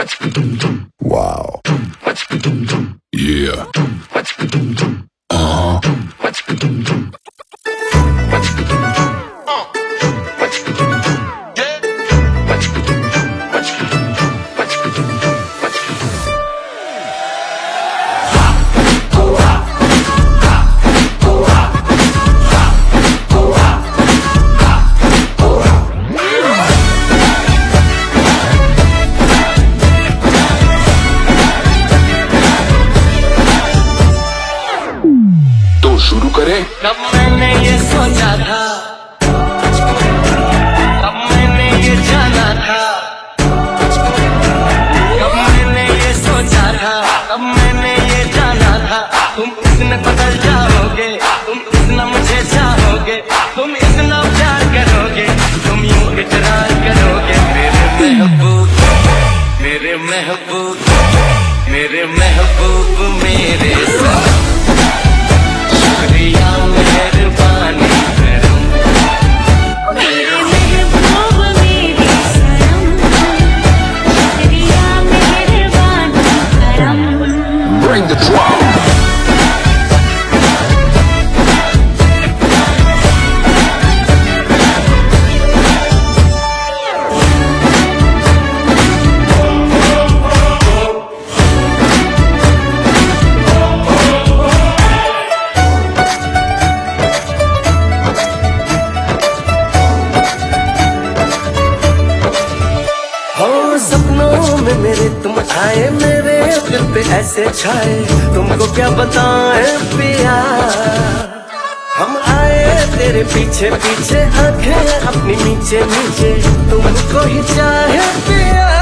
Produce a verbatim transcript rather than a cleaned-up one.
Wow. Yeah. Uh-huh. तो शुरू करें। कब मैंने ये सोचा था, कब मैंने ये जाना था, कब मैंने ये सोचा था, कब मैंने ये जाना था। तुम इतना बदल जाओगे, तुम इतना मुझे चाहोगे, तुम इतना प्यार करोगे, तुम यूं इकरार करोगे। मेरे महबूब, मेरे महबूब, मेरे महबूब, मेरे साथ शुक्रिया मेहरबानी करम। मेरे महबूब मेरे सनम, शुक्रिया मेहरबानी करम। Bring the drum. सपनों में मेरे तुम आए, मेरे दिल पे ऐसे छाए, तुमको क्या बताएं पिया। हम आए तेरे पीछे पीछे, आंखें अपनी नीचे नीचे, तुमको ही चाहे पिया।